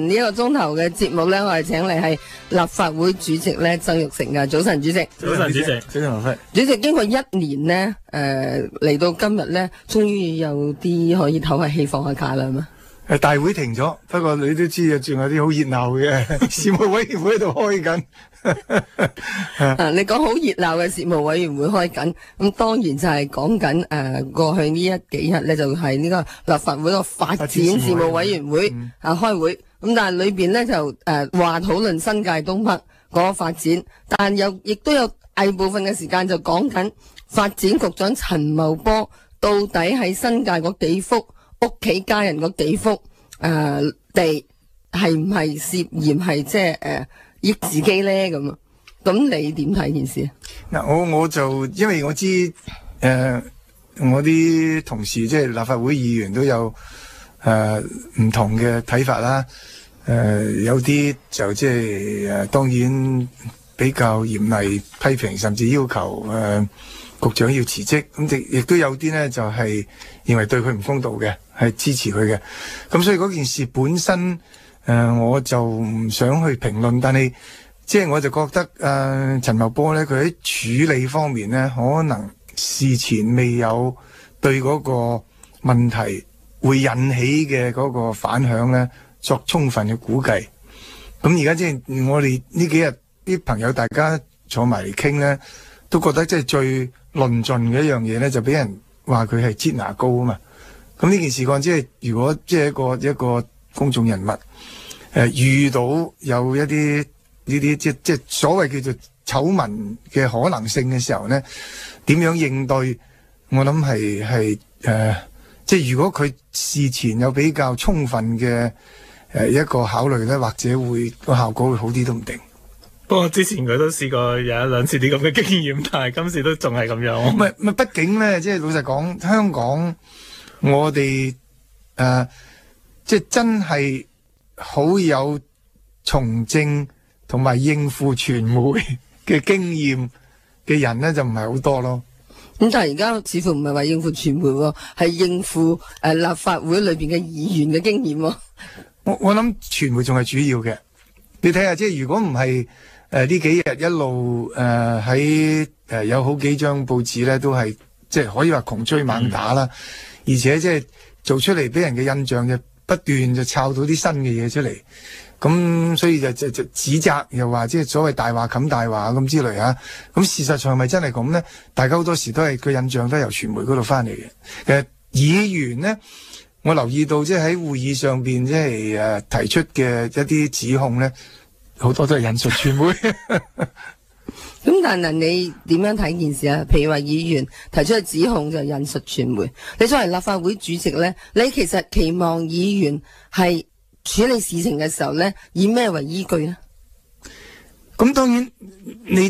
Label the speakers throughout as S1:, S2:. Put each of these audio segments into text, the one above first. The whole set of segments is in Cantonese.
S1: 呢一個鐘頭嘅節目咧，我係請嚟係立法會主席咧曾鈺成嘅。早晨，主席。
S2: 早晨，主席。早晨，黃輝。
S1: 主席，經過1年呢，嚟到今日咧，終於有啲可以唞下氣放下假啦，係嘛？
S2: 大會停咗，不過你都知啊，仲有啲好熱鬧嘅事務委員會喺度開緊。
S1: 你講好熱鬧嘅事務委員會開緊，咁當然就係講緊過去呢幾日咧，就係呢個立法會個發展事務委員會開會。咁但係裏邊咧就話討論新界東北嗰個發展，但亦都有大部分嘅時間就講緊發展局長陳茂波到底喺新界嗰幾幅屋企家人嗰幾幅地係唔係涉嫌係即係益自己咧咁啊？咁你點睇件事啊？
S2: 嗱，我就因為我知我啲同事即係立法會議員都有唔同嘅睇法啦。有啲就即係當然比較嚴厲批評，甚至要求局長要辭職。咁亦都有啲呢，就係認為對佢唔公道嘅，係支持佢嘅。咁所以嗰件事本身我就唔想去評論，但係即係我就覺得陳茂波呢，佢喺處理方面呢，可能事前未有對嗰個問題會引起嘅嗰個反響呢作充分嘅估計。咁而家即係我哋呢幾日啲朋友大家坐埋嚟傾呢，都覺得即係最論盡嘅一樣嘢呢，就俾人話佢係擠牙膏啊嘛。咁呢件事幹即係如果即係一個公眾人物遇到有一啲呢啲即係所謂叫做醜聞嘅可能性嘅時候呢，點樣應對？我諗係即係如果佢事前有比較充分嘅一個考慮呢，或者會個效果會好啲都唔定。
S3: 不過之前佢都試過有一兩次啲咁嘅經驗，但係今次都仲係咁樣。
S2: 唔係，畢竟呢，即係老實講，香港我哋即係真係好有從政同埋應付傳媒嘅經驗嘅人呢，就唔係好多咯。
S1: 咁但係而家似乎唔係話應付傳媒喎，係應付立法會裏邊嘅議員嘅經驗喎。
S2: 我諗傳媒仲係主要嘅。你睇下，即係如果唔係呢幾日一路喺有好幾張報紙咧，都係即係可以話窮追猛打啦，而且即係做出嚟俾人嘅印象就不斷就抄到啲新嘅嘢出嚟。咁所以就指責，又話即係所謂大話冚大話咁之類啊。咁事實上係咪真係咁呢？大家好多時都係個印象都係由傳媒嗰度翻嚟嘅。其實議員呢，我留意到即係喺會議上邊即係提出嘅一啲指控呢，好多都係引述傳媒。
S1: 咁但係你點樣睇件事啊？譬如話議員提出嘅指控就引述傳媒，你作為立法會主席呢，你其實期望議員係處理事情嘅時候呢，以咩為依據呢？
S2: 咁當然，你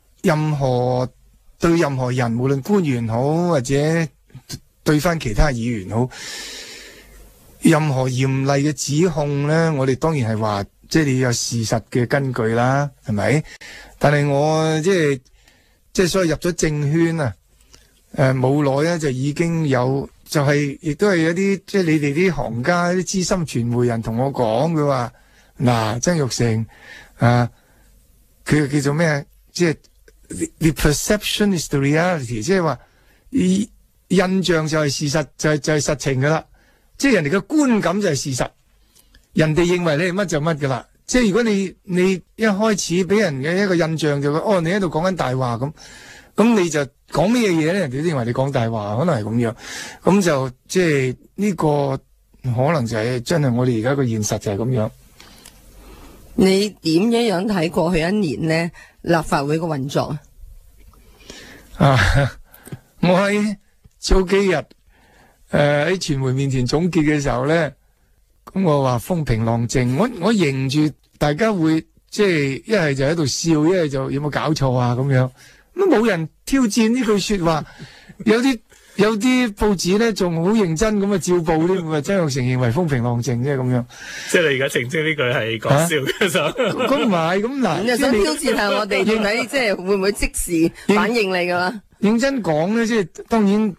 S2: 對任何人，無論官員好或者對翻其他議員好，任何嚴厲嘅指控呢，我哋當然係話，即係你有事實嘅根據啦，係咪？但係我即係所謂入咗政圈啊，冇耐咧就已經有。就係亦都係有啲即係你哋啲行家啲資深傳媒人同我講，佢話嗱，曾鈺成佢叫做咩？即係 the perception is the reality， 即係話印象就係事實，就係實情噶啦。即係人哋嘅觀感就係事實，人哋認為你係乜就乜噶啦。即係如果你一開始俾人嘅一個印象就話你喺度講緊大話咁你就講咩嘢咧？人哋都認為你講大話，可能係咁樣。咁就即係呢個可能就係真係我哋而家個現實就係咁樣。
S1: 你點樣睇過去一年呢立法會嘅運作啊？
S2: 我喺早幾日喺傳媒面前總結嘅時候咧，咁我話風平浪靜。我迎住大家會即係一係就喺度笑，一係就有冇搞錯啊咁樣。都冇人挑戰呢句說話，有啲報紙咧仲好認真咁照報添，咪曾鈺成認為風平浪靜啫咁樣。
S3: 即係你而家澄清呢句係講笑嘅就。
S2: 咁唔係咁嗱，
S1: 你又想挑戰下我哋，到底即係會唔會即時反應你噶啦？
S2: 認真講咧，即係當然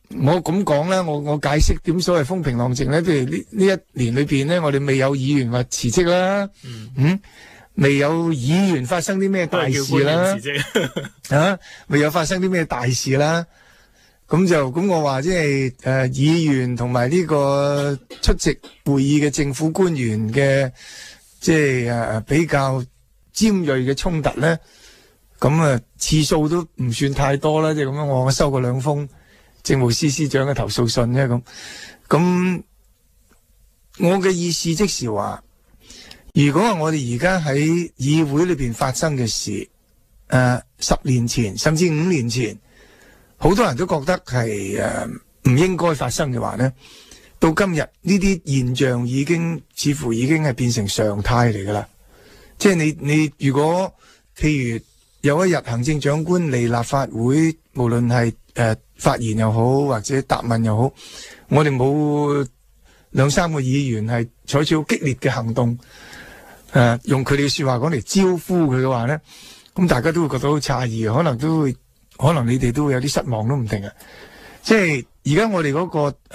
S2: 我咁講啦，我解釋點所謂風平浪靜咧。譬如呢一年裏邊咧，我哋未有議員話辭職啦，未有議員發生啲咩大事啦，未有發生啲咩大事啦。咁我話即係議員同埋呢個出席會議嘅政府官員嘅即係比較尖銳嘅衝突咧，咁次數都唔算太多啦。即係咁樣，我收過2封政務司司長嘅投訴信啫。咁我嘅意思即是話，如果我哋而家喺議會裏邊發生嘅事，10年前甚至5年前，好多人都覺得係唔應該發生嘅話呢，到今日呢啲現象似乎已經係變成常態嚟噶啦。即係你如果譬如有一日行政長官嚟立法會，無論係發言又好或者答問又好，我哋冇2-3個議員係採取好激烈嘅行動，用佢哋嘅說話講嚟招呼佢嘅話呢，咁大家都會覺得好詫異，可能你哋都會有啲失望都唔定啊！即係而家我哋嗰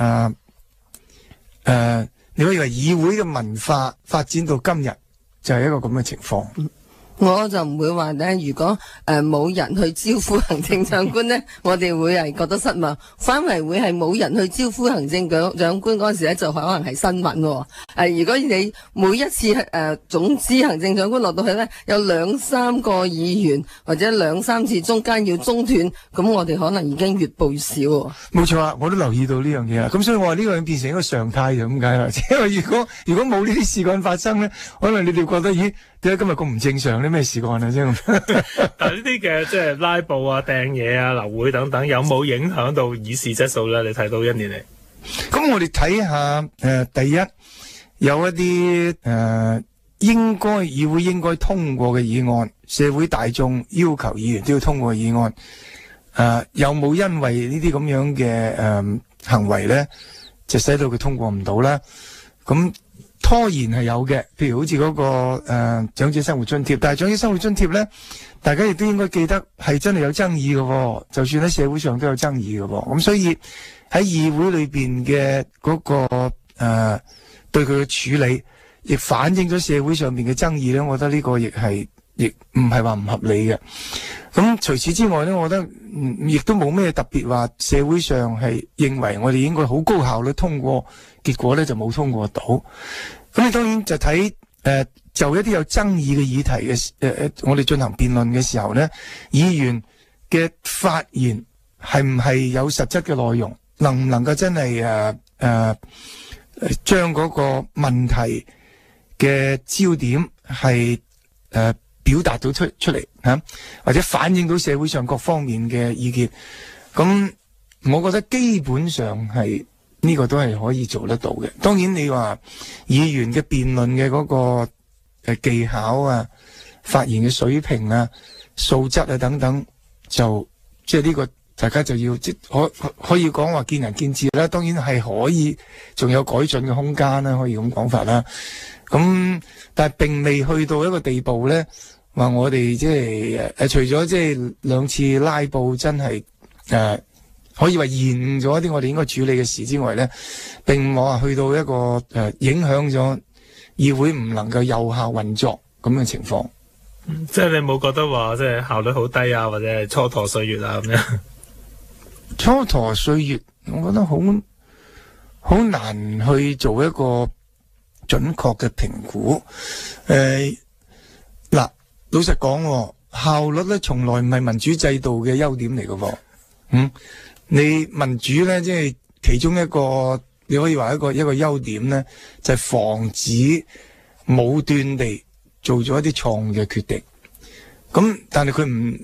S2: 個你可以話議會嘅文化發展到今日就係一個咁嘅情況。
S1: 我就唔會話咧，如果冇人去招呼行政長官咧，我哋會係覺得失望。反為會係冇人去招呼行政長官嗰陣時咧，就可能係新聞。如果你每一次總之行政長官落到去咧，有2-3個議員或者2-3次中間要中斷，咁我哋可能已經越報越少。
S2: 冇錯啊，我都留意到呢樣嘢啦。咁所以我話呢個變成一個常態就咁解啦。因為如果冇呢啲事幹發生咧，可能你哋覺得咦？點解今日咁唔正常呢？咩事幹啊？啫
S3: 但係呢啲嘅即係拉布啊、掟嘢啊、流會等等，有冇影響到議事質素咧？你睇到1年嚟，
S2: 咁我哋睇下第一有一啲議會應該通過嘅議案，社會大眾要求議員都要通過嘅議案，有冇因為呢啲咁樣嘅行為咧，就使到佢通過唔到啦？咁拖延係有嘅，譬如好似嗰個長者生活津貼，但係長者生活津貼咧，大家亦都應該記得係真係有爭議嘅，就算喺社會上都有爭議嘅，咁所以喺議會裏邊嘅嗰個對佢嘅處理，亦反映咗社會上面嘅爭議咧。我覺得呢個亦唔係話唔合理嘅。咁除此之外咧，我覺得亦都冇咩特別話社會上係認為我哋應該好高效率通過，結果咧就冇通過到。咁你當然就睇就一啲有爭議嘅議題嘅我哋進行辯論嘅時候咧，議員嘅發言係唔係有實質嘅內容，能唔能夠真係將嗰個問題嘅焦點係表達到出嚟或者反映到社會上各方面嘅意見。咁我覺得基本上係呢個都係可以做得到嘅。當然你話議員嘅辯論嘅嗰個技巧啊、發言嘅水平啊、素質啊等等，就即係呢個大家就要可以講話見仁見智啦。當然係可以仲有改進嘅空間啦，可以咁講法啦。咁但係並未去到一個地步咧，話我哋即係除咗即係2次拉布真係可以話延誤咗一啲我哋應該處理嘅事之外咧，並冇話去到一個影響咗議會唔能夠有效運作咁嘅情況。
S3: 即係你冇覺得話即係效率好低啊，或者係蹉跎歲月啊咁樣？
S2: 蹉跎歲月，我覺得好難去做一個準確嘅評估。嗱，老實講，效率咧從來唔係民主制度嘅優點嚟嘅。你民主咧，即係其中一個，你可以話一個優點咧，就係防止武斷地做咗一啲錯誤嘅決定。咁但係佢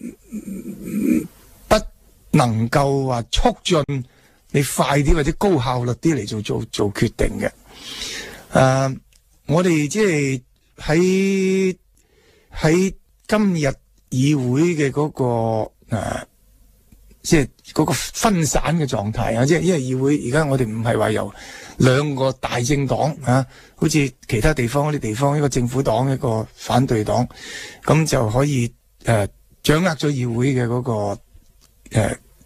S2: 不能夠話促進你快啲或者高效率啲嚟做決定嘅。我哋即係喺今日議會嘅嗰個即係嗰個分散嘅狀態啊！即係因為議會而家我哋唔係話由2個大政黨好似其他地方嗰啲地方，一個政府黨一個反對黨，咁就可以掌握咗議會嘅嗰個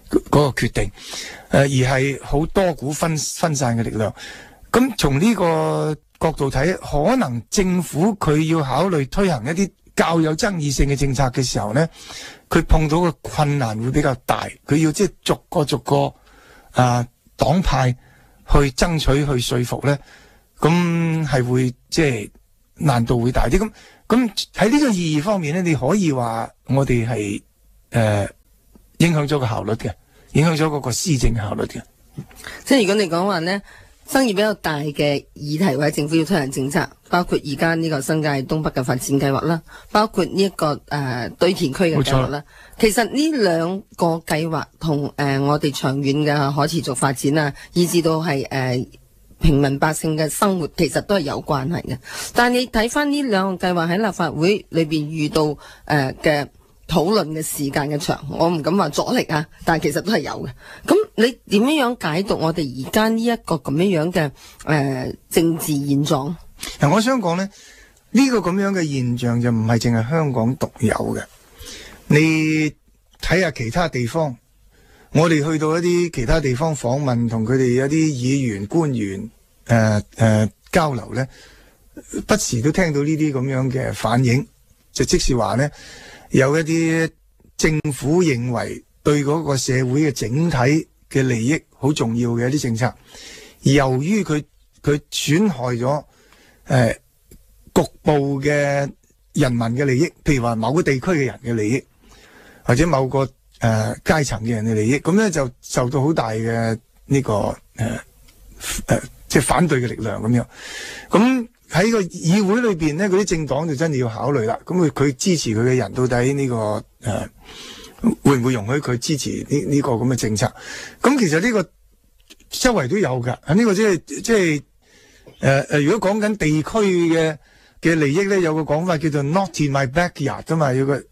S2: 個決定，而係好多股分散嘅力量。咁從呢個角度睇，可能政府佢要考慮推行一啲較有爭議性嘅政策嘅時候呢，佢碰到嘅困難會比較大，佢要即係逐個黨派去爭取去說服呢，咁係會即係難度會大啲。咁喺呢個意義方面呢，你可以話我哋係影響咗個效率嘅，影響咗嗰個施政效率嘅。
S1: 即係如果你講話呢，爭議比較大嘅議題或者政府要推行政策，包括而家呢個新界東北嘅發展計劃啦，包括呢一個堆填區嘅計劃啦。其實呢兩個計劃同我哋長遠嘅可持續發展啊，以至到係平民百姓嘅生活，其實都係有關係嘅。但係你睇翻呢兩個計劃喺立法會裏邊遇到嘅討論嘅時間嘅長，我唔敢話阻力啊，但係其實都係有嘅。咁你點樣解讀我哋而家呢一個咁樣嘅政治現狀？
S2: 嗱，我想講呢，呢個咁樣嘅現象就唔係淨係香港獨有嘅。你睇下其他地方，我哋去到一啲其他地方訪問，同佢哋一啲議員官員交流呢，不時都聽到呢啲咁樣嘅反應，就即是話呢，有一啲政府認為對嗰個社會嘅整體嘅利益好重要嘅一啲政策，由於佢損害咗局部嘅人民嘅利益，譬如話某個地區嘅人嘅利益，或者某個階層嘅人嘅利益，咁咧就受到好大嘅呢個即係反對嘅力量咁樣。咁喺個議會裏邊咧，嗰啲政黨就真係要考慮啦。咁佢支持佢嘅人到底呢個會唔會容許佢支持呢個咁嘅政策？咁其實呢個周圍都有噶。呢個即係如果講緊地區嘅利益咧，有個講法叫做 Not in my backyard 噶嘛，有個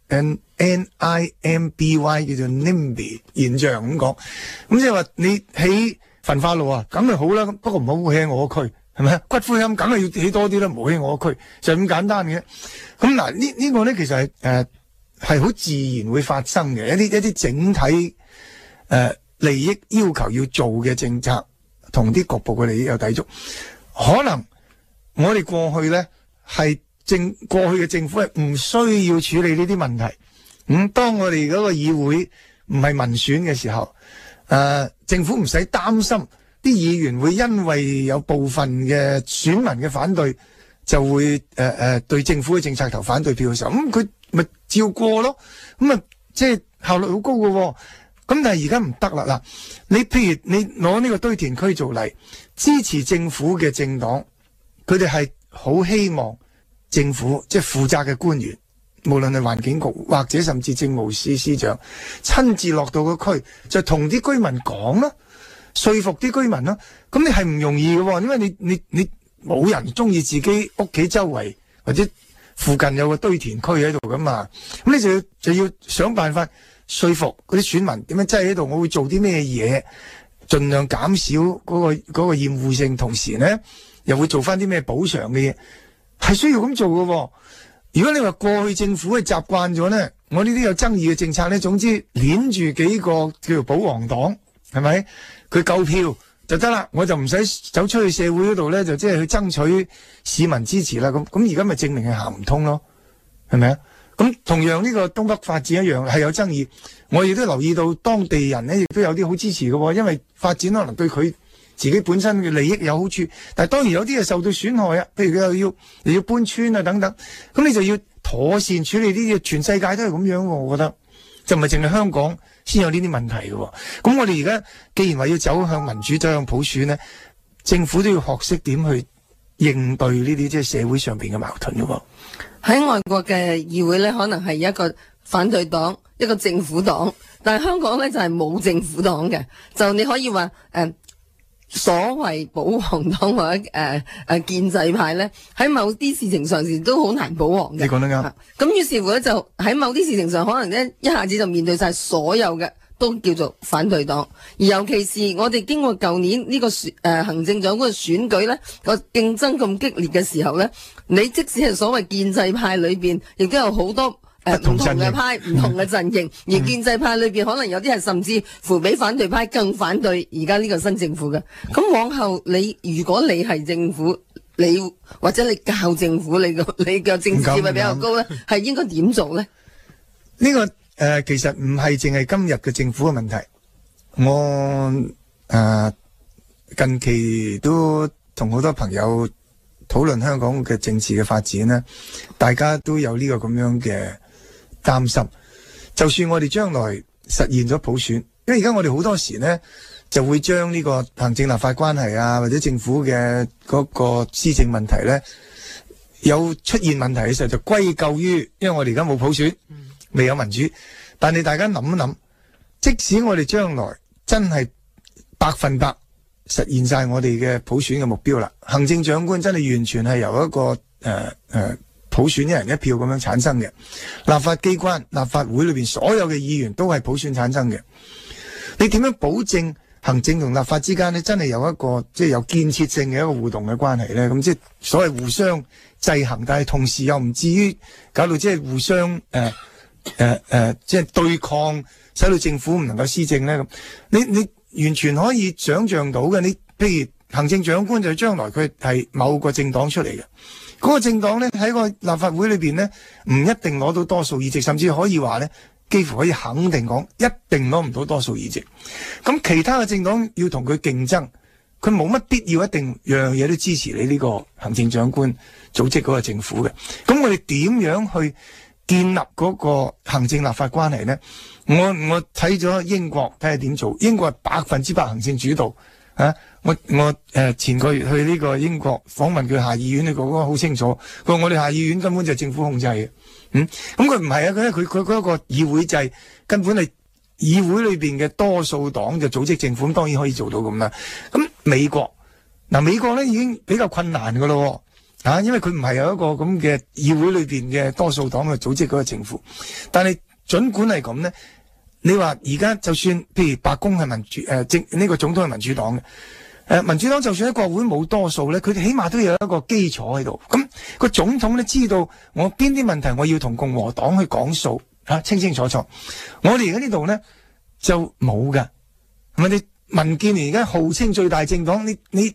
S2: NIMBY 叫做 NIMBY 現象咁講。咁即係話你喺焚化爐啊，梗係好啦，不過唔好起喺我個區，係咪？骨灰龕梗係要起多啲啦，唔好起我個區，就咁簡單嘅。咁嗱，呢個咧其實係好自然會發生嘅，一啲整體利益要求要做嘅政策，同啲局部嘅利益有抵觸。可能我哋過去咧係過去嘅政府係唔需要處理呢啲問題。當我哋嗰個議會唔係民選嘅時候，政府唔使擔心啲議員會因為有部分嘅選民嘅反對，就會對政府嘅政策投反對票嘅時候，咁佢咪照過咯。咁啊，即係效率好高嘅。咁但係而家唔得啦。嗱，你譬如你攞呢個堆填區做例，支持政府嘅政黨，佢哋係好希望政府即係負責嘅官員，無論係環境局或者甚至政務司司長，親自落到個區，就同啲居民講啦，說服啲居民啦。咁你係唔容易嘅，因為你冇人中意自己屋企周圍或者附近有個堆填區喺度噶嘛。咁你就要想辦法說服嗰啲選民點樣擠喺度，我會做啲咩嘢，盡量減少嗰個厭惡性，同時呢又會做翻啲咩補償嘅嘢，係需要咁做嘅。如果你話過去政府係習慣咗呢，我呢啲有爭議嘅政策呢，總之鏈住幾個叫做保皇黨，係咪？佢夠票就得啦，我就唔使走出去社會嗰度呢，就即係去爭取市民支持啦。咁而家咪證明係行唔通咯，係咪啊？咁同樣呢個東北發展一樣係有爭議，我亦都留意到當地人呢亦都有啲好支持嘅，因為發展可能對佢自己本身嘅利益有好處，但係當然有啲係受到損害啊，譬如佢又要搬村啊等等，咁你就要妥善處理呢啲嘢，全世界都係咁樣，我覺得就唔係淨係香港先有呢啲問題嘅。咁我哋而家既然話要走向民主、走向普選呢，政府都要學識點去應對呢啲即係社會上邊嘅矛盾嘅。
S1: 喺外國嘅議會咧，可能係一個反對黨，一個政府黨，但係香港咧就係冇政府黨嘅，就你可以話所謂保皇黨或者建制派咧，喺某啲事情上時都好難保皇嘅。
S2: 你講得啱。咁
S1: 於是乎咧，就喺某啲事情上，可能咧一下子就面對晒所有嘅都叫做反對黨。而尤其是我哋經過舊年呢個行政長官嘅選舉咧，個競爭咁激烈嘅時候咧，你即使係所謂建制派裏邊，亦都有好多唔同嘅派、唔同嘅陣營，而建制派裏邊可能有啲係甚至乎比反對派更反對而家呢個新政府嘅。咁往後如果你係政府，你或者你教政府，你嘅政治智慧比較高咧，係應該點做咧？
S2: 呢個其實唔係淨係今日嘅政府嘅問題。我近期都同好多朋友討論香港嘅政治嘅發展咧，大家都有呢個咁樣嘅擔心。就算我哋將來實現咗普選，因為而家我哋好多時呢就會將呢個行政立法關係啊，或者政府嘅嗰個施政問題呢，有出現問題嘅時候就歸咎於，因為我哋而家冇普選，未有民主。但係大家諗一諗，即使我哋將來真係100%實現晒我哋嘅普選嘅目標啦，行政長官真係完全係由一個普選一人一票咁樣產生嘅，立法機關、立法會裏邊所有嘅議員都係普選產生嘅。你點樣保證行政同立法之間呢真係有一個即係有建設性嘅一個互動嘅關係呢？咁即係所謂互相制衡，但係同時又唔至於搞到即係互相即係對抗，使到政府唔能夠施政呢？咁你完全可以想象到嘅，你譬如行政長官就將來佢係某個政黨出嚟嘅，嗰個政黨呢喺個立法會裏邊呢，唔一定攞到多數議席，甚至可以話呢，幾乎可以肯定講，一定攞唔到多數議席。咁其他嘅政黨要同佢競爭，佢冇乜必要一定樣嘢都支持你呢個行政長官組織嗰個政府嘅。咁我哋點樣去建立嗰個行政立法關係呢？我睇咗英國睇下點做，英國係100%行政主導啊！我前個月去呢個英國訪問佢下議院，你講得好清楚，佢話我哋下議院根本就係政府控制嘅。咁佢唔係啊，佢嗰個議會制根本係議會裏邊嘅多數黨就組織政府，咁當然可以做到咁啦。咁美國咧已經比較困難噶咯，因為佢唔係有一個咁嘅議會裏邊嘅多數黨去組織嗰個政府。但係盡管係咁咧，你話而家就算譬如白宮係民主呢個總統係民主黨嘅，民主黨就算喺國會冇多數咧，佢哋起碼都有一個基礎喺度。咁個總統咧知道我邊啲問題我要同共和黨去講數清清楚楚。我哋而家呢度咧就冇噶，係咪？你民建聯而家號稱最大政黨，你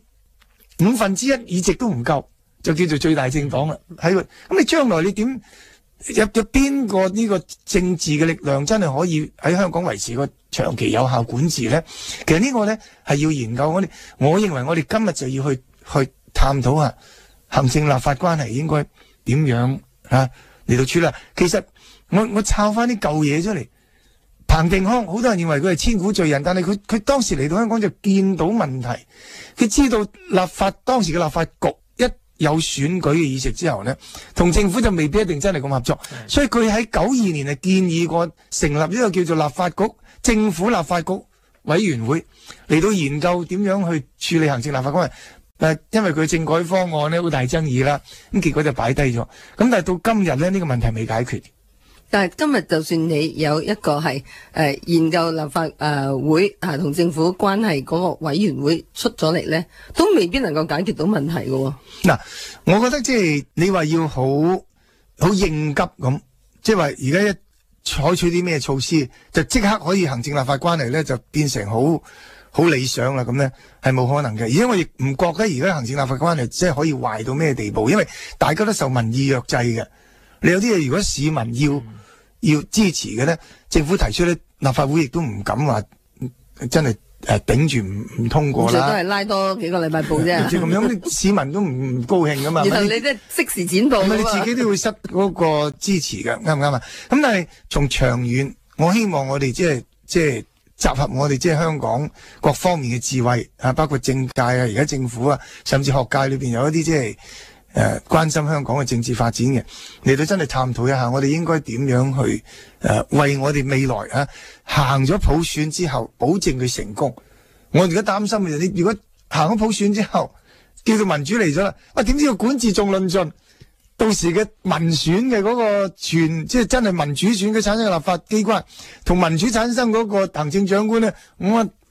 S2: 1/5議席都唔夠，就叫做最大政黨啦。喺咁你將來你點有邊個呢個政治嘅力量真係可以喺香港維持個長期有效管治咧？其實呢個咧係要研究。我認為我哋今日就要去探討下行政立法關係應該點樣嚟到處理。其實我抄翻啲舊嘢出嚟，彭定康好多人認為佢係千古罪人，但係佢當時嚟到香港就見到問題，佢知道當時嘅立法局有選舉嘅議席之後呢，同政府就未必一定真係咁合作，所以佢喺92年係建議過成立呢個叫做立法局政府立法局委員會嚟到研究點樣去處理行政立法關係。但係因為佢政改方案呢好大爭議啦，咁結果就擺低咗。咁但係到今日呢，呢個問題未解決。
S1: 但係今日就算你有一個係研究立法會同政府關係嗰個委員會出咗嚟咧，都未必能夠解決到問題嘅。
S2: 嗱，我覺得即係你話要好應急咁，即係話而家一採取啲咩措施，就即刻可以行政立法關係咧就變成好理想啦，咁咧係冇可能嘅。而且我亦唔覺得而家行政立法關係即係可以壞到咩地步，因為大家都受民意約制嘅。你有啲嘢如果市民要支持嘅咧，政府提出咧，立法會亦都唔敢話真係頂住唔通過啦。最多係
S1: 拉多幾個禮拜報啫。
S2: 咁樣市民都唔高興噶嘛。
S1: 然後你都即時剪報。
S2: 咁你自己都會失嗰個支持嘅，啱唔啱啊？咁但係從長遠，我希望我哋即係集合我哋即係香港各方面嘅智慧包括政界而家政府甚至學界裏邊有一啲即係關心香港嘅政治發展嘅，嚟到真係探討一下，我哋應該點樣去為我哋未來行咗普選之後，保證佢成功。我而家擔心嘅就你如果行咗普選之後，叫做民主嚟咗啦，點知個管治仲論盡，到時嘅民選嘅嗰個即係真係民主選舉產生嘅立法機關，同民主產生嗰個行政長官咧，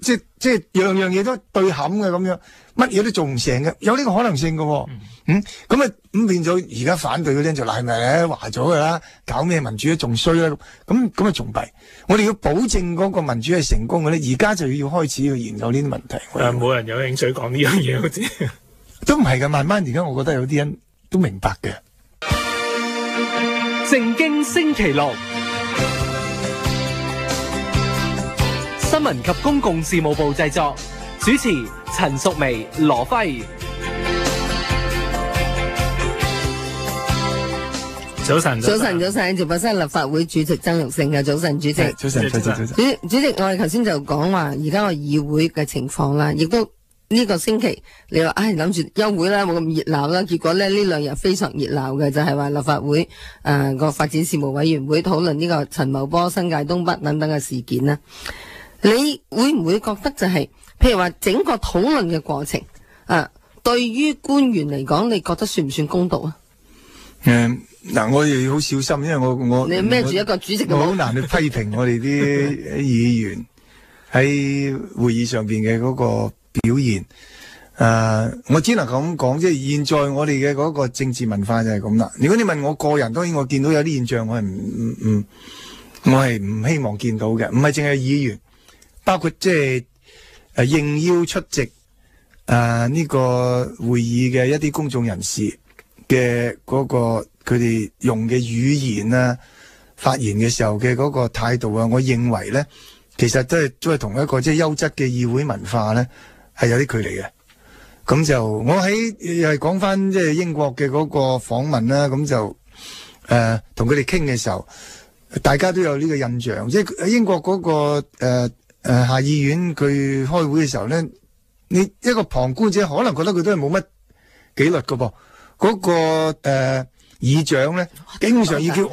S2: 即係樣樣嘢都對冚嘅咁樣，乜嘢都做唔成嘅，有呢個可能性嘅喎。咁變咗而家反對嗰啲人就賴咪咧話咗㗎啦，搞咩民主都仲衰啦，咁啊仲弊。我哋要保證嗰個民主係成功嘅咧，而家就要開始去研究呢啲問題。
S3: 冇人有興趣講呢樣嘢好似。
S2: 都唔係嘅，慢慢而家我覺得有啲人都明白嘅。
S4: 正經星期六，新聞及公共事務部製作，主持陳淑薇、羅輝。
S3: 早晨，
S1: 直播室立法會主席曾鈺成嘅早晨，主席。
S2: 早晨。
S1: 主席，我哋頭先就講話而家個議會嘅情況啦，亦都呢個星期你話諗住休會啦，冇咁熱鬧啦，結果咧呢兩日非常熱鬧嘅就係話立法會個發展事務委員會討論呢個陳茂波新界東北等等嘅事件啦。你會唔會覺得就係譬如話整個討論嘅過程對於官員嚟講，你覺得算唔算公道啊？
S2: 嗱，我哋要好小心，因為我
S1: 你孭住一個主席嘅，
S2: 我好難去批評我哋啲議員喺會議上邊嘅嗰個表現。我只能咁講，即係現在我哋嘅嗰個政治文化就係咁啦。如果你問我個人，當然我見到有啲現象，我係唔希望見到嘅，唔係淨係議員，包括即係應邀出席呢個會議嘅一啲公眾人士嘅嗰個佢哋用嘅語言啊，發言嘅時候嘅嗰個態度啊，我認為咧，其實都係同一個即係優質嘅議會文化咧係有啲距離嘅。咁就我又係講翻即係英國嘅嗰個訪問啦，咁就同佢哋傾嘅時候，大家都有呢個印象，即係英國嗰個下議院佢開會嘅時候咧，你一個旁觀者可能覺得佢都係冇乜紀律噶噃。嗰個議長咧，經常要叫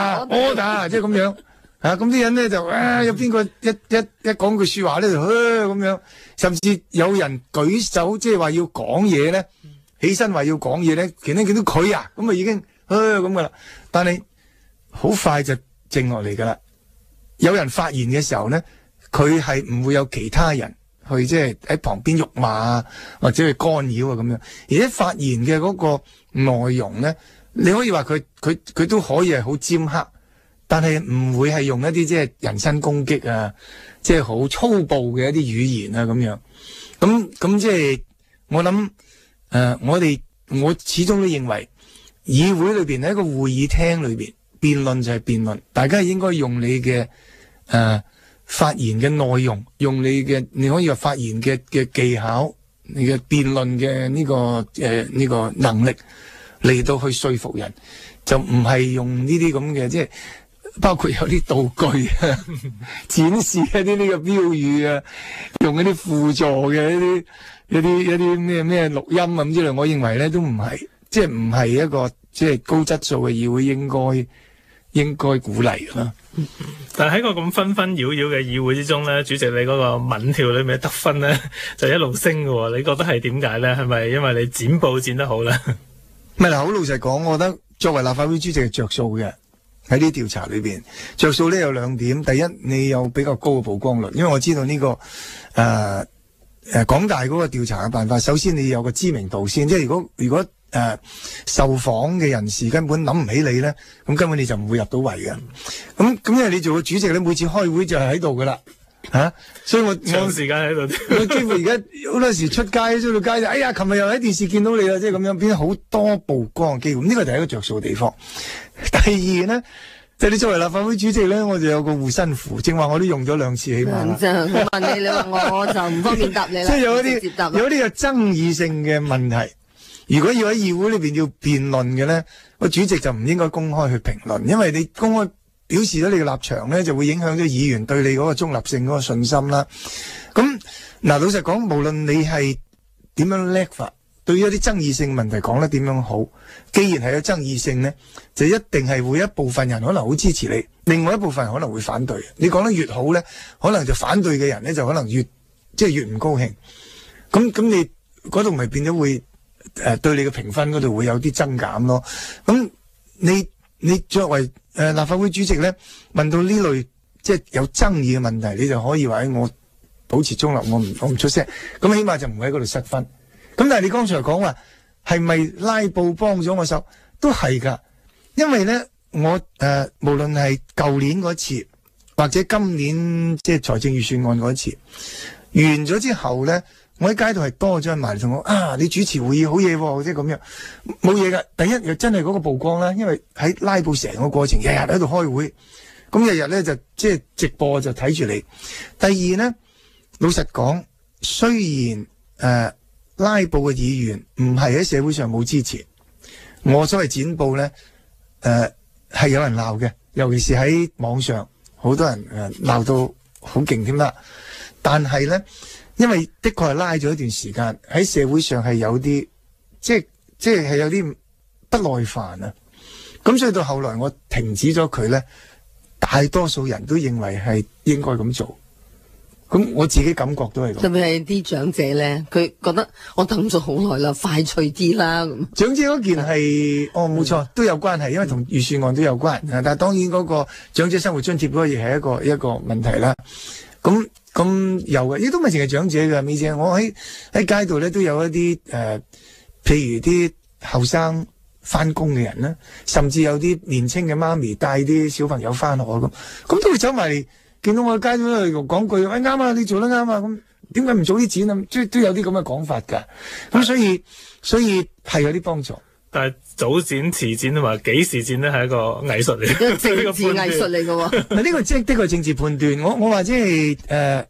S2: order， 即係咁樣咁啲人咧就有邊個一講句說話咧就咁樣，甚至有人舉手即係話要講嘢咧，起身話要講嘢咧，見到佢咁啊已經咁噶啦，但係好快就靜落嚟噶啦。有人發言嘅時候咧，佢係唔會有其他人去即係喺旁邊辱罵或者去干擾咁樣，而且發言嘅嗰個內容咧，你可以話佢都可以係好尖刻，但係唔會係用一啲即係人身攻擊啊，即係好粗暴嘅一啲語言啊咁樣。咁即係我諗我始終都認為議會裏邊喺一個會議廳裏邊辯論就係辯論，大家係應該用你嘅發言嘅內容，用你可以話發言嘅技巧，你嘅辯論嘅呢個能力嚟到去說服人，就唔係用呢啲咁嘅，即係包括有啲道具啊，展示一啲呢個標語啊，用一啲輔助嘅一啲咩錄音啊咁之類。我認為咧都唔係，即係唔係一個即係高質素嘅議會應該鼓勵啦。
S3: 但係喺個咁紛紛擾擾嘅議會之中咧，主席你嗰個民調裏面得分咧就一路升嘅，你覺得係點解咧？係咪因為你剪報剪得好咧？
S2: 唔係啦，好老實講，我覺得作為立法會主席係着數嘅，喺啲調查裏邊着數咧有兩點。第一，你有比較高嘅曝光率，因為我知道呢個港大嗰個調查嘅辦法，首先你有個知名度先，即係如果受訪嘅人士根本諗唔起你咧，咁根本你就唔會入到圍嘅。咁因為你做個主席咧，每次開會就係喺度噶啦，所以我
S3: 長時間喺度，
S2: 我幾乎而家好多時出到街就，哎呀，琴日又喺電視見到你啦，即係咁樣，變咗好多曝光嘅機會。呢個就係一個着數嘅地方。第二咧，就你作為立法會主席咧，我就有個護身符，正話我都用咗2次起碼。
S1: 我問你，你話我就唔方便答你啦。
S2: 即係有啲有爭議性嘅問題。如果要喺議會裏邊要辯論嘅咧，個主席就唔應該公開去評論，因為你公開表示咗你嘅立場咧，就會影響咗議員對你嗰個中立性嗰個信心啦。咁老實講，無論你係點樣叻法，對於一啲爭議性問題講得點樣好，既然係有爭議性咧，就一定係會一部分人可能好支持你，另外一部分人可能會反對。你講得越好咧，可能就反對嘅人咧就可能越唔高興。咁你嗰度咪變咗會對你嘅評分嗰度會有啲增減咯。咁你作為立法會主席咧，問到呢類即係有爭議嘅問題，你就可以話我保持中立，我唔出聲，咁起碼就唔會喺嗰度失分。咁但係你剛才講話係咪拉布幫咗我手，都係㗎，因為咧我無論係舊年嗰次或者今年即係財政預算案嗰次完咗之後咧，我喺街度係多咗人埋嚟同我啊，你主持會議好嘢喎，即係咁樣冇嘢㗎。第一又真係嗰個曝光啦，因為喺拉布成個過程日日喺度開會，咁日日咧就即係直播就睇住你。第二咧，老實講，雖然拉布嘅議員唔係喺社會上冇支持，我所謂剪布咧係有人鬧嘅，尤其是喺網上好多人鬧到好勁添啦。但係咧，因為的確係拉咗一段時間，喺社會上係有啲即係有啲不耐煩啊。咁所以到後來我停止咗佢咧，大多數人都認為係應該咁做。咁我自己感覺都係咁。特別係啲長者咧，佢覺得我等咗好耐啦，快脆啲啦咁。長者嗰件係冇錯，都有關係，因為同預算案都有關。但係當然嗰個長者生活津貼嗰個亦係一個問題啦。咁有嘅，亦都唔係淨係長者嘅，美姐，我喺街度咧都有一啲譬如啲後生翻工嘅人啦，甚至有啲年青嘅媽咪帶啲小朋友翻學咁都會走埋嚟，見到我喺街度講句，喂，啱啊，你做得啱啊，咁點解唔早啲剪啊？都有啲咁嘅講法㗎。咁所以係有啲幫助。但係早剪、遲剪同埋幾時剪咧，係一個藝術嚟嘅，政治藝術嚟嘅喎。嗱，呢個即係的確政治判斷。我話即係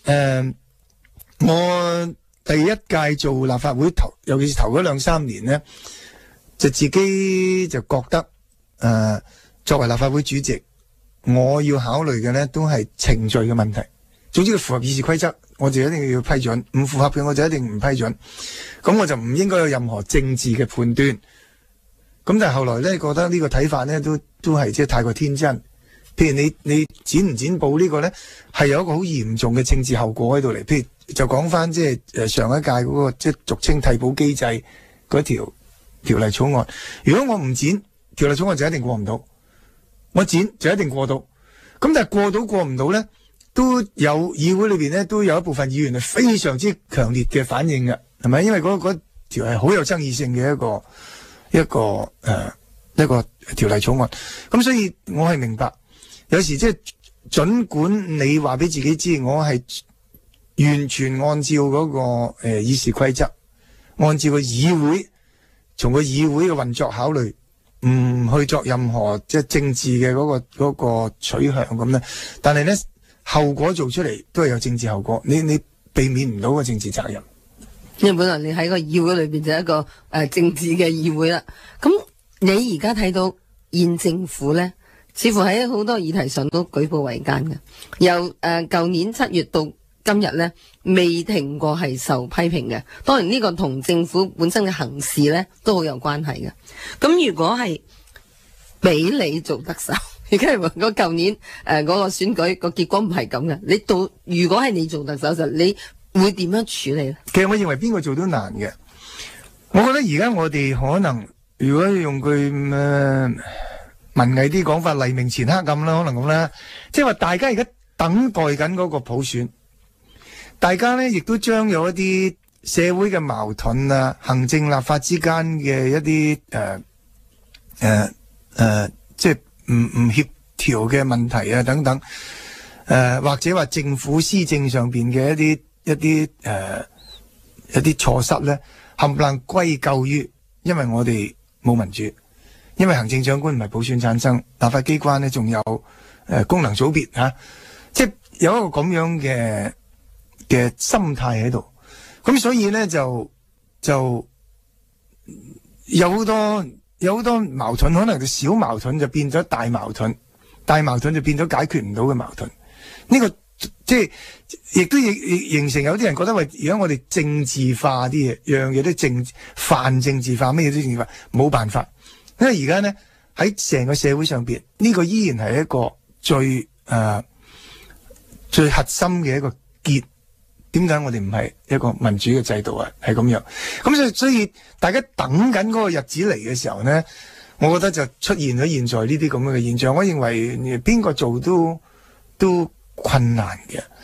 S2: 我第一屆做立法會尤其是頭嗰2-3年咧，就自己就覺得作為立法會主席，我要考慮嘅咧都係程序嘅問題。總之佢符合議事規則，我就一定要批准；唔符合嘅我就一定唔批准。咁我就唔應該有任何政治嘅判斷。咁但係後來咧，覺得呢個睇法咧都係即係太過天真。譬如你剪唔剪布呢個咧，係有一個好嚴重嘅政治後果喺度嚟。譬如就講翻即係上一屆嗰個即係俗稱替補機制嗰條例草案。如果我唔剪，條例草案就一定過唔到；我剪就一定過到。咁但係過唔到咧，都有議會裏邊咧都有一部分議員係非常之強烈嘅反應嘅，係咪？因為嗰條係好有爭議性嘅一個條例草案。咁所以我係明白，有時即係盡管你話俾自己知，我係完全按照嗰個議事規則，按照個議會，從個議會嘅運作考慮，唔去作任何即係政治嘅嗰個取向咁咧。但係咧，後果做出嚟都係有政治後果，你避免唔到個政治責任。因為本來你喺個議會裏邊就係一個政治嘅議會啦。咁你而家睇到現政府咧，似乎喺好多議題上都舉步維艱嘅。由舊年7月到今日咧，未停過係受批評嘅。當然呢個同政府本身嘅行事咧都好有關係嘅。咁如果係俾你做特首，而家如果舊年嗰個選舉個結果唔係咁嘅，如果係你做特首，就你會點樣處理咧？其實我認為邊個做都難嘅。我覺得而家我哋可能如果用句文藝啲講法，黎明前黑暗啦，可能咁啦，即係話大家而家等待緊嗰個普選，大家咧亦都將有一啲社會嘅矛盾啊、行政立法之間嘅一啲即係唔協調嘅問題啊等等，或者話政府施政上邊嘅一啲錯失咧，冚唪唥歸咎於因為我哋冇民主，因為行政長官唔係普選產生，立法機關咧仲有功能組別吓，即係有一個咁樣嘅心態喺度，咁所以咧就有好多矛盾，可能就小矛盾就變咗大矛盾，大矛盾就變咗解決唔到嘅矛盾。呢個即係亦都形成有啲人覺得，喂，而家我哋政治化啲嘢，樣嘢都泛政治化，咩嘢都政治化，冇辦法。因為而家咧喺成個社會上邊，呢個依然係一個最核心嘅一個結。點解我哋唔係一個民主嘅制度啊？係咁樣。咁所以大家等緊嗰個日子嚟嘅時候咧，我覺得就出現咗現在呢啲咁樣嘅現象。我認為邊個做都困難嘅。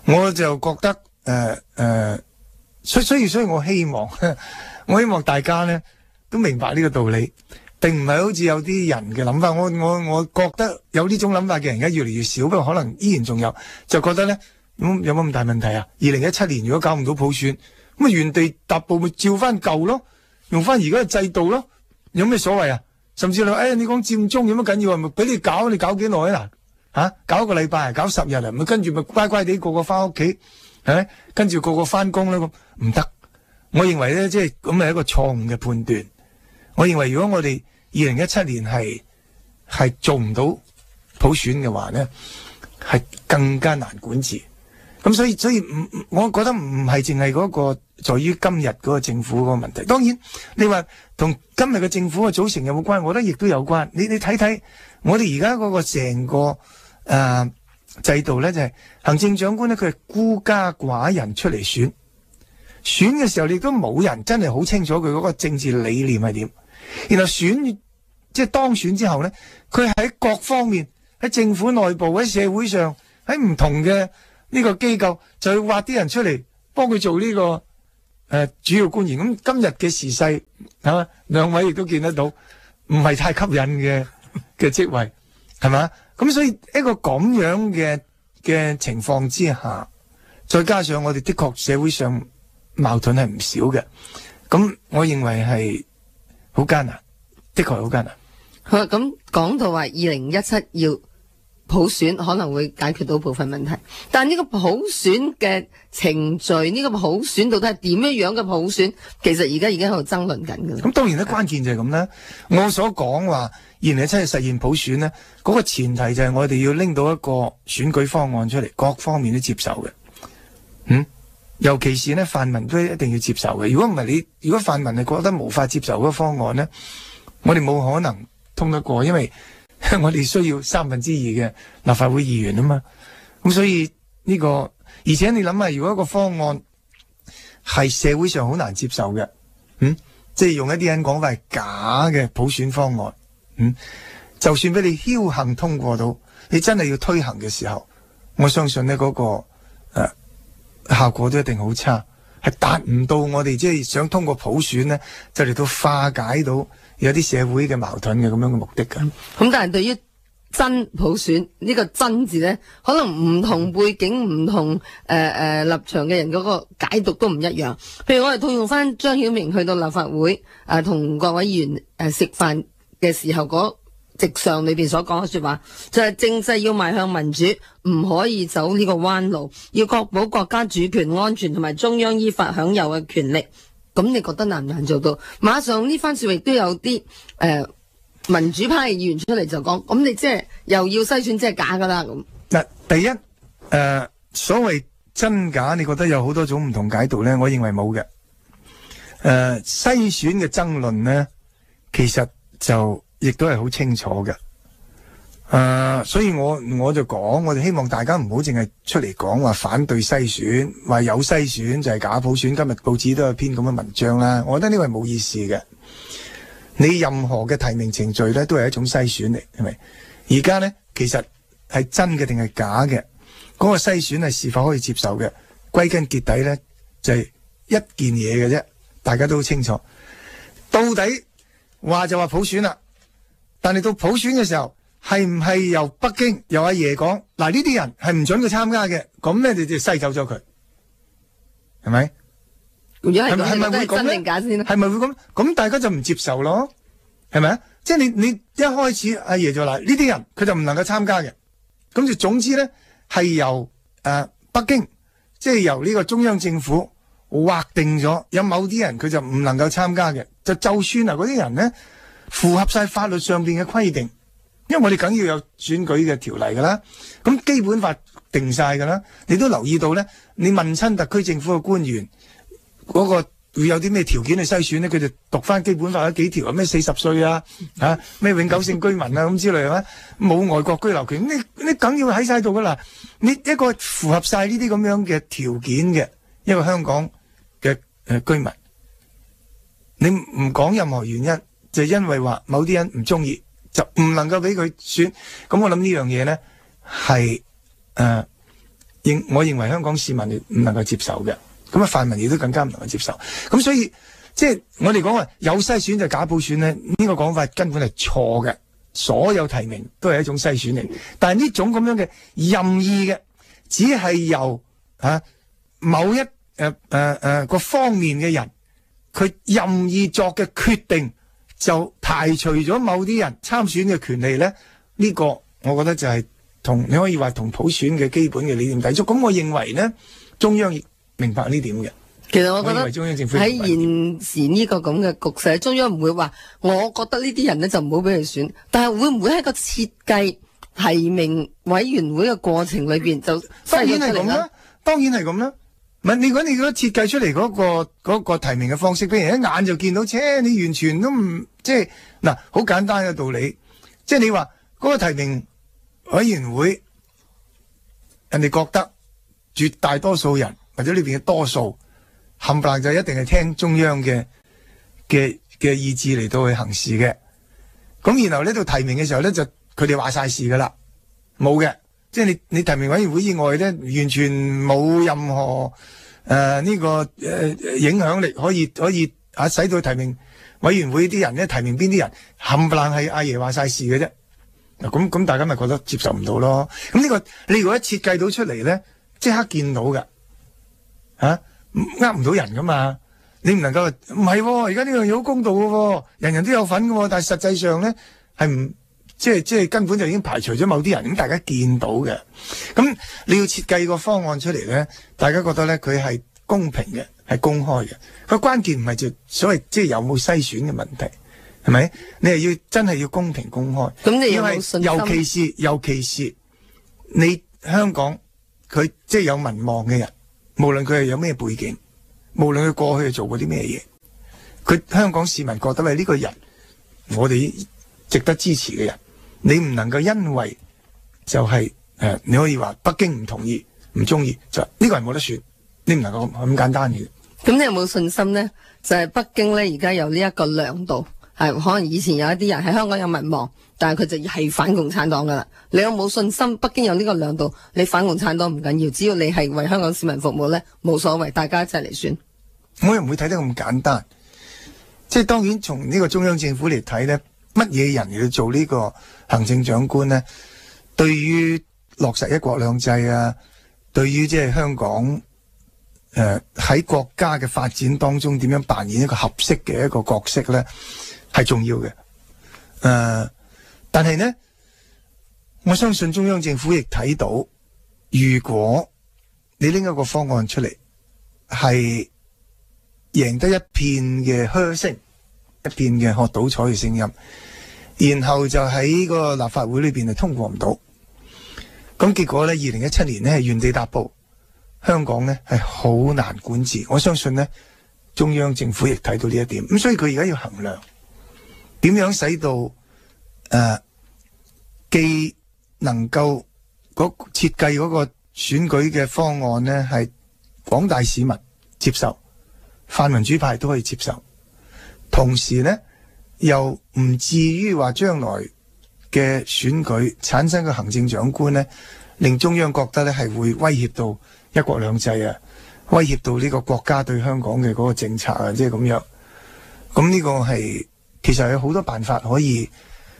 S2: 我就覺得所以我希望我希望大家咧都明白呢個道理，並唔係好似有啲人嘅諗法。我覺得有呢種諗法嘅人而家越嚟越少，不過可能依然仲有，就覺得咧有冇咁大問題啊？2017年如果搞唔到普選，咁啊原地踏步咪照翻舊咯，用翻而家嘅制度咯，有咩所謂啊？甚至你講佔中有乜緊要啊？咪俾你搞幾耐啊？嗱搞1個禮拜，搞10日啊？咪跟住咪乖乖地個個翻屋企，係咪？跟住個個翻工啦，咁唔得。我認為咧，即係咁係一個錯誤嘅判斷。我認為如果我哋2017年係做唔到普選嘅話咧，係更加難管治。咁所以我覺得唔係淨係嗰個在於今日嗰個政府嗰個問題。當然你話同今日嘅政府嘅組成有冇關？我覺得亦都有關。你睇睇我哋而家嗰個成個制度咧，就係行政長官咧，佢係孤家寡人出嚟選嘅時候，你都冇人真係好清楚佢嗰個政治理念係點。然後即係當選之後咧，佢喺各方面，喺政府內部，喺社會上，喺唔同嘅呢個機構，就去挖啲人出嚟幫佢做呢個主要官員。咁今日嘅時勢啊，兩位亦都見得到，唔係太吸引嘅職位，係嘛？咁所以一個咁樣嘅情況之下，再加上我哋的確社會上矛盾係唔少嘅，咁我認為係好艱難，的確係好艱難。
S1: 好，咁講到話2017要普選可能會解決到部分問題，但呢個普選嘅程序，呢個普選到底係點樣嘅普選，其實而家已經喺度爭論緊㗎。
S2: 咁當然咧，關鍵就係咁啦。我所講話2017實現普選呢，嗰個前提就係我哋要拎到一個選舉方案出嚟，各方面都接受嘅。尤其是呢，泛民都一定要接受嘅。如果唔係如果泛民係覺得無法接受嗰個方案呢，我哋冇可能通得過，因為我哋需要2/3嘅立法會議員啊嘛。咁所以呢個，而且你諗下，如果一個方案係社會上好難接受嘅，即係用一啲人講法係假嘅普選方案，就算俾你僥倖通過到，你真係要推行嘅時候，我相信呢嗰個效果都一定好差，係達唔到我哋即係想通過普選呢，就嚟到化解到有啲社會嘅矛盾嘅咁樣嘅目的㗎。
S1: 咁但係對於真普選呢個真字呢，可能唔同背景、唔同立場嘅人嗰個解讀都唔一樣。譬如我哋套用翻張曉明去到立法會同各位議員食飯嘅時候嗰席上裏邊所講嘅說話，就係政制要邁向民主，唔可以走呢個彎路，要確保國家主權、安全同埋中央依法享有嘅權力。咁你覺得難唔難做到？馬上呢番說話亦都有啲民主派嘅議員出嚟就講，咁你即係又要篩選，即係假噶啦咁。
S2: 嗱，第一所謂真假，你覺得有好多種唔同解讀呢？我認為冇嘅。篩選嘅爭論呢，其實就亦都係好清楚嘅。所以我就講，我哋希望大家唔好淨係出嚟講話反對篩選，話有篩選就係假普選。今日報紙都有篇咁嘅文章啦，我覺得呢個係冇意思嘅。你任何嘅提名程序咧，都係一種篩選嚟，係咪？而家咧，其實係真嘅定係假嘅，嗰個篩選係是否可以接受嘅？歸根結底咧，就係一件嘢嘅啫，大家都好清楚。到底話就話普選啦，但係到普選嘅時候，係唔係由北京由阿爺講嗱，呢啲人係唔准佢參加嘅，咁咧你就篩走咗佢，係咪？係咪會咁咧？係咪會咁？咁大家就唔接受咯，係咪啊？即係你一開始阿爺就話呢啲人佢就唔能夠參加嘅，咁就總之咧係由北京，即係由呢個中央政府劃定咗，有某啲人佢就唔能夠參加嘅，就算嗰啲人咧符合晒法律上邊嘅規定，因為我哋梗要有選舉嘅條例噶啦，咁基本法定晒噶啦，你都留意到咧，你問親特區政府嘅官員。嗰個會有啲咩條件去篩選呢？佢就讀翻基本法嗰幾條，咩40歲啊，咩永久性居民啊咁之類，係咪？冇外國居留權，你梗要喺晒度噶啦。你一個符合晒呢啲咁樣嘅條件嘅一個香港嘅居民，你唔講任何原因，就因為話某啲人唔中意，就唔能夠俾佢選。咁我諗呢樣嘢呢係我認為香港市民唔能夠接受嘅，咁啊泛民亦都更加唔能夠接受。咁所以即係我哋講話有篩選就假普選咧，呢個講法根本係錯嘅。所有提名都係一種篩選嚟，但係呢種咁樣嘅任意嘅，只係由某一個方面嘅人，佢任意作嘅決定，就排除咗某啲人參選嘅權利咧。呢個我覺得就係你可以話同普選嘅基本嘅理念抵觸。咁我認為呢，中央亦明白呢點嘅。
S1: 其實我覺得
S2: 中央政府
S1: 喺現時呢個咁嘅局勢，中央唔會話，我覺得呢啲人呢就唔好俾佢選，但係會唔會喺個設計提名委員會嘅過程裏邊就
S2: 當然係咁啦，當然係咁啦。唔係你講你嗰設計出嚟嗰個提名嘅方式，俾人一眼就見到，你完全都唔即係嗱，好簡單嘅道理，即係你話嗰個提名委員會，人哋覺得絕大多數人或者裏邊嘅多數。冚唪唥就一定係聽中央嘅意志嚟到去行事嘅，咁然後呢度提名嘅時候咧，就佢哋話晒事噶啦，冇嘅，即係你提名委員會以外咧，完全冇任何影響力可以使到提名委員會啲人咧提名邊啲人，冚唪唥係阿爺話晒事嘅啫。咁大家咪覺得接受唔到咯？咁呢個你如果一設計到出嚟咧，即刻見到嘅，呃唔到人噶嘛？你唔能夠唔係，而家呢樣嘢好公道嘅，人人都有份嘅，但係實際上咧係唔即係根本就已經排除咗某啲人，咁大家見到嘅。咁你要設計個方案出嚟咧，大家覺得咧佢係公平嘅，係公開嘅。個關鍵唔係就所謂即係有冇篩選嘅問題，係咪？你係要真係要公平公開。
S1: 咁你有冇信心？
S2: 尤其是你香港佢即係有民望嘅人。無論佢係有咩背景，無論佢過去係做過啲咩嘢，佢香港市民覺得係呢個人，我哋值得支持嘅人，你唔能夠因為就係你可以話北京唔同意、唔中意，就呢個人冇得選，你唔能夠咁簡單嘅。
S1: 咁你有冇信心呢？就係北京呢，而家有呢一個量度，係可能以前有一啲人喺香港有民望，但係佢就係反共產黨噶啦。你有冇信心北京有呢個量度？你反共產黨唔緊要，只要你係為香港市民服務呢，冇所謂，大家一齊嚟選。
S2: 我又唔會睇得咁簡單，即係當然從呢個中央政府嚟睇呢，乜嘢人嚟做呢個行政長官呢？對於落實一國兩制啊，對於即係香港喺國家嘅發展當中點樣扮演一個合適嘅一個角色呢，係重要嘅。但係呢，我相信中央政府亦睇到，如果你拎一個方案出嚟，係贏得一片嘅噓聲，一片嘅喝倒彩嘅聲音，然後就喺個立法會裏邊係通過唔到，咁結果呢，2017年呢係原地踏步，香港呢係好難管治。我相信呢，中央政府亦睇到呢一點，咁所以佢而家要衡量點樣使到既能夠設計嗰個選舉嘅方案呢係廣大市民接受，泛民主派都可以接受，同時呢又唔至於話將來嘅選舉產生嘅行政長官呢，令中央覺得呢係會威脅到一國兩制啊，威脅到呢個國家對香港嘅嗰個政策啊，即係咁樣。咁呢個係其實有好多辦法可以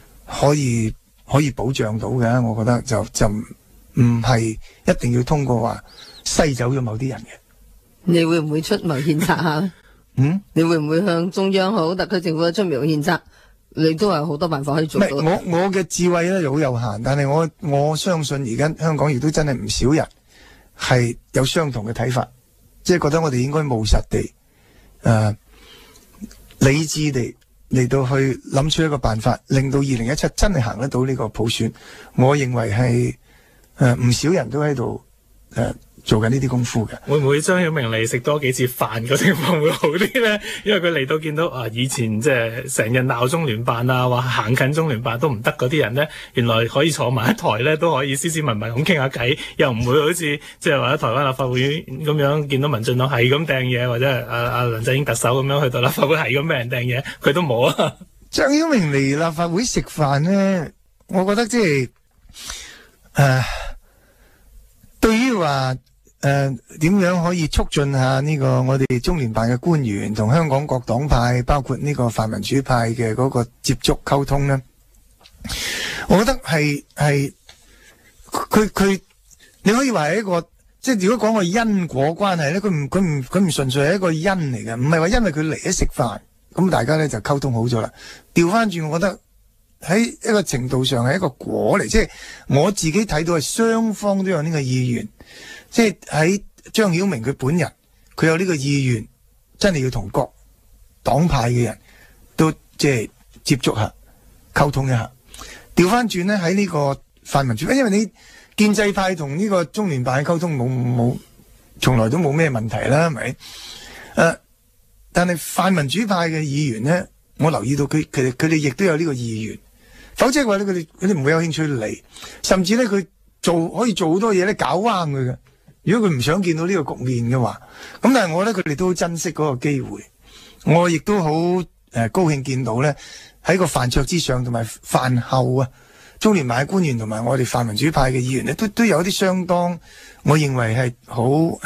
S2: 保障到嘅，我覺得就唔係一定要通過話篩走咗某啲人嘅。
S1: 你會唔會出謀獻策下？你會唔會向中央好特區政府出謀獻策？你都有好多辦法可以做到。
S2: 我嘅智慧咧就好有限，但係我相信而家香港亦都真係唔少人係有相同嘅睇法，即係覺得我哋應該務實地理智地嚟到去諗出一個辦法，令到2017真係行得到呢個普選。我認為係唔少人都喺度做緊呢啲功夫嘅。
S3: 會唔會張曉明嚟食多幾次飯個情況會好啲咧？因為佢嚟到見到以前即係成日鬧中聯辦啊，話行近中聯辦都唔得嗰啲人咧，原來可以坐埋一台咧，都可以斯斯文文咁傾下偈，又唔會好似即係話喺台灣立法會咁樣見到民進黨係咁掟嘢，或者係阿梁振英特首咁樣去到立法會係咁俾人掟嘢，佢都冇啊。
S2: 張曉明嚟立法會食飯咧，我覺得即係對於話點樣可以促進下呢個我哋中聯辦嘅官員同香港各黨派，包括呢個泛民主派嘅嗰個接觸溝通呢？我覺得係佢，你可以話係一個，即係如果講個因果關係咧，佢唔純粹係一個因嚟嘅，唔係話因為佢嚟咗食飯，咁大家咧就溝通好咗啦。調翻轉，我覺得喺一個程度上係一個果嚟，即係我自己睇到係雙方都有呢個意願，即係喺張曉明佢本人，佢有呢個意願，真係要同各黨派嘅人都即係接觸下、溝通一下。調翻轉咧，喺呢個泛民主派，因為你建制派同呢個中聯辦嘅溝通冇從來都冇咩問題啦，係咪？但係泛民主派嘅議員咧，我留意到佢哋亦都有呢個意願，否則嘅話咧，佢哋唔會有興趣嚟，甚至咧佢可以做好多嘢咧，搞彎佢嘅。如果佢唔想見到呢個局面嘅話，咁但係我覺得佢哋都好珍惜嗰個機會。我亦都好高興見到咧，喺個飯桌之上同埋飯後啊，中聯辦嘅官員同埋我哋泛民主派嘅議員咧，都有一啲相當，我認為係好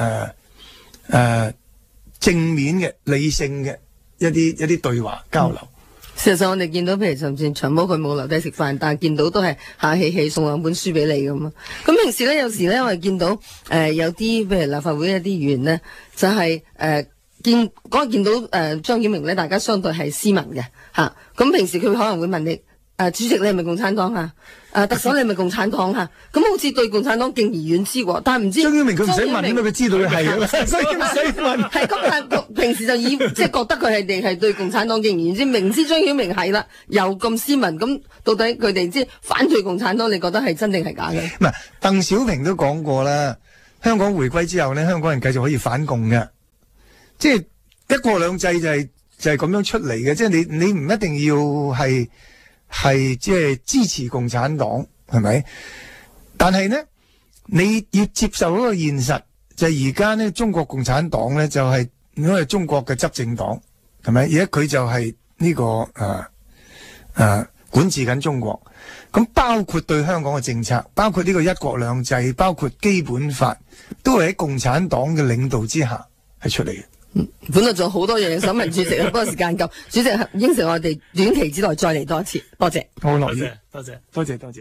S2: 正面嘅、理性嘅一啲對話交流。
S1: 事實上，我哋見到譬如甚至長毛佢冇留低食飯，但係見到都係客氣氣送兩本書俾你咁啊。咁平時咧，有時咧我哋見到有啲譬如立法會一啲議員咧，就係見到張曉明咧，大家相對係斯文嘅嚇。咁平時佢可能會問你主席你係咪共產黨啊？特首你係咪共產黨啊？咁好似對共產黨敬而遠之喎，但係唔知
S2: 張曉明佢唔使問，因為佢知道佢係，所以唔使問。
S1: 係咁，但係平時就即係覺得佢係對共產黨敬而遠之，明知張曉明係啦，又咁斯文，咁到底佢哋即係反對共產黨，你覺得係真定係假嘅？
S2: 唔係，鄧小平都講過啦，香港回歸之後呢，香港人繼續可以反共嘅，即係一國兩制就係咁樣出嚟嘅，即係你唔一定要係即係支持共產黨，係咪？但係呢，你要接受嗰個現實，就係而家呢，中國共產黨呢，就係因為中國嘅執政黨，係咪？而家佢就係呢個管治緊中國，咁包括對香港嘅政策，包括呢個一國兩制，包括基本法，都係喺共產黨嘅領導之下係出嚟嘅。
S1: 本來仲有好多嘢想問主席，不過時間夠，主席應承我哋短期之內再嚟多一次，多謝。
S2: 好樂意，
S3: 多謝。
S2: 多謝。